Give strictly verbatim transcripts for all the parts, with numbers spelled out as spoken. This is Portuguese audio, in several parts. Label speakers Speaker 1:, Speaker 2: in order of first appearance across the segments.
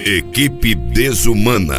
Speaker 1: Equipe Desumana.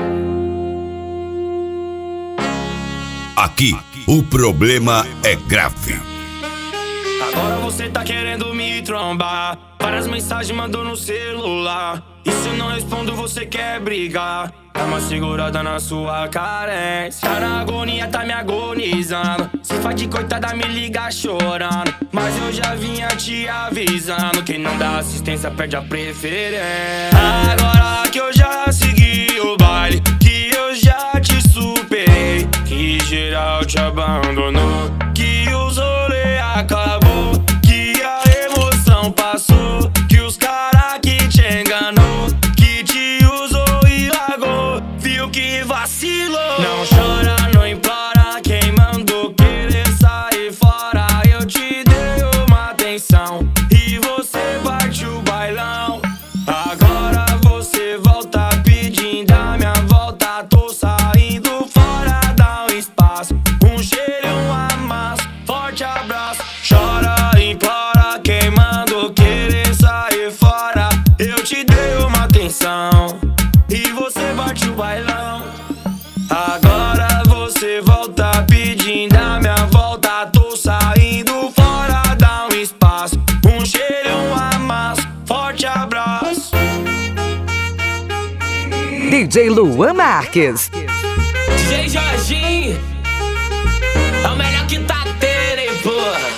Speaker 1: Aqui, o problema é grave.
Speaker 2: Agora você tá querendo me trombar. Várias mensagens mandou no celular. E se eu não respondo, você quer brigar. Dá uma segurada na sua carência. Tá na agonia, tá me agonizando. Se faz de coitada, me liga chorando. Mas eu já vinha te avisando. Quem não dá assistência perde a preferência. Agora que eu já segui o baile, que eu já te superei, que geral te abandonou, que os rolê acabou, que a emoção passou, que os cara que te enganou, que te usou e largou, viu que vacilou. Não chora, não implora, quem mandou querer sair fora. Eu te dei uma atenção e você partiu o bailão. Agora você volta pedindo a minha volta. Tô saindo fora, dá um espaço, um cheiro e um amasso, forte abraço. Chora, implora, quem mandou querer sair fora. Eu te dei uma atenção e você bate o bailão. Agora você volta pedindo a minha volta. Tô saindo fora, dá um espaço, um cheiro e um amasso, forte abraço.
Speaker 3: D J Luan Marques.
Speaker 2: D J Jorginho é o melhor que tá tendo, hein, porra.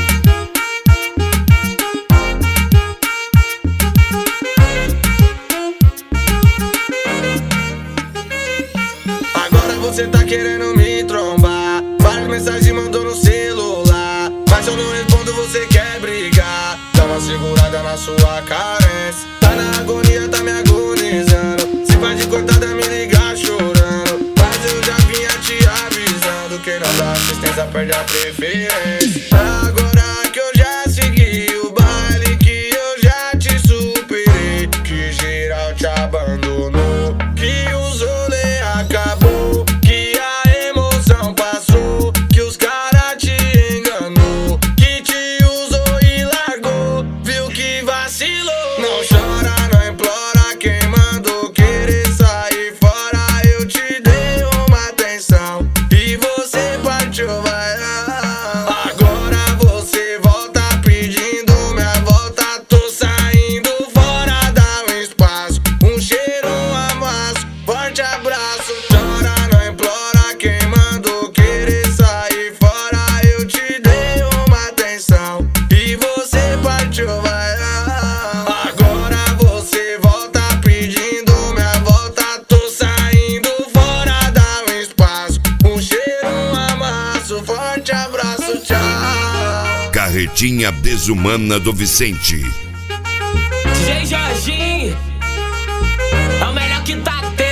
Speaker 4: Agora você tá querendo me trombar. Várias mensagens mandou no celular. Mas eu não respondo, você quer brigar. Dá uma segurada na sua carência. Tá na agonia, tá me agonizando. Se faz de coitada, me liga chorando. Mas eu já vinha te avisando. Quem não dá assistência perde a preferência. Agora que eu já segui o baile, que eu já te superei, que geral te abandonou, que os rolê acabou, que a emoção passou, que os cara te enganou, que te usou e largou, viu que vacilou. Não chora, não implora, quem mandou querer sair fora. Eu te dei uma atenção e você partiu bailar. Agora você volta pedindo minha volta. Tô saindo fora, dá um espaço, um cheiro, um amasso, forte abraço. Chora, não implora, quem mandou querer sair fora. Eu te dei uma atenção e você partiu bailar. Agora você volta pedindo minha volta. Tô saindo fora, dá um espaço, um cheiro, um amasso, forte abraço, tchau.
Speaker 1: Carretinha Desumana do Vicente.
Speaker 2: D J Jorginho é o melhor que tá tendo.